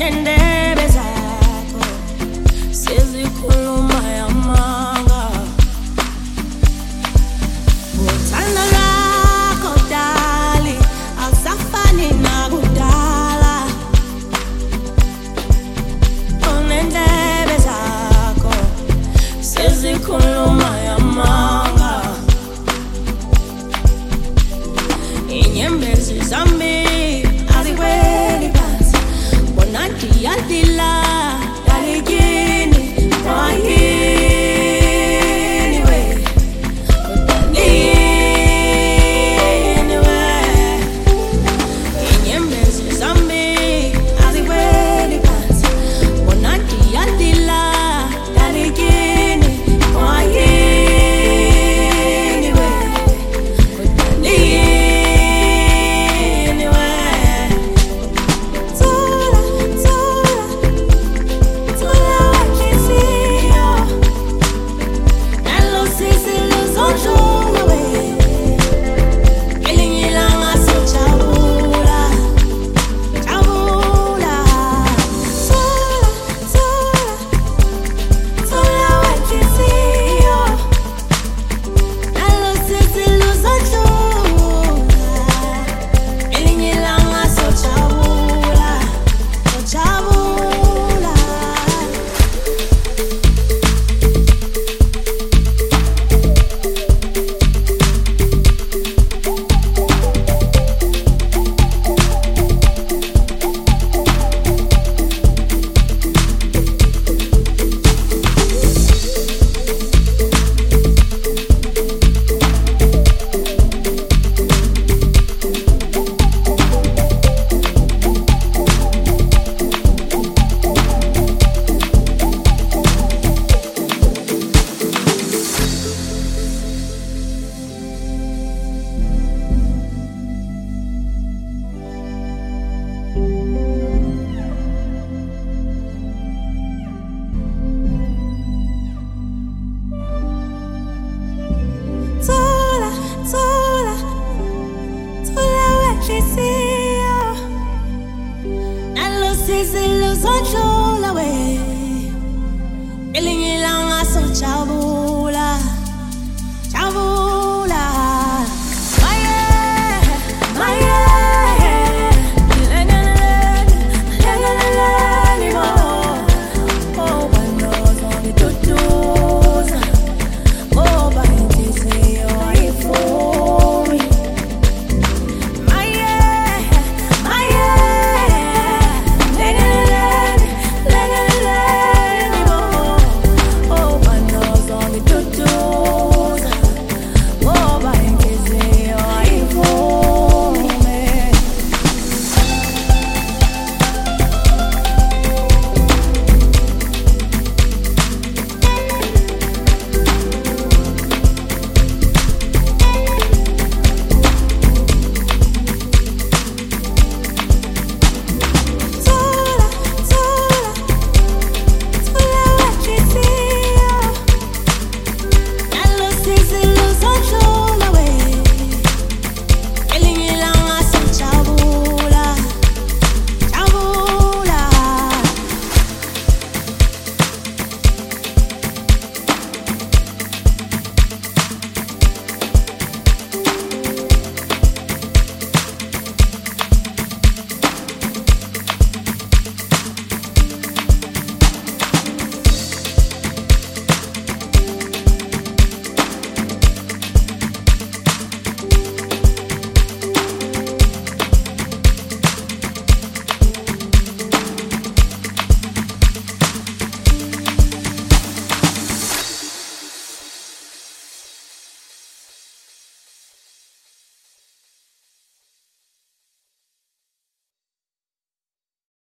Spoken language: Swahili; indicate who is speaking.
Speaker 1: nendebe zakho sezikhuluma yamanga. Uthando lwakho dali akusafani nakudala. Nendebe zakho sezikhuluma yamanga. Inyembezi zami azikweli phansi, bona ndiyadila dalikini mayini we, yini we. Inyembezi zami azikweli phansi, bona ndiyadila dalikini mayini we, yini we. Tula, tula, tula wakisiyo, nalo sisi luzodlula we, elinye ilanga sojabula, jabula. Tula, tula wakisiyo, nalo sisi luzodlula, elinye ilanga sojabula, sojabula. Tula, tula, tula wakisiyo, nalo sisi luzodlula we, elinye ilanga sojabula.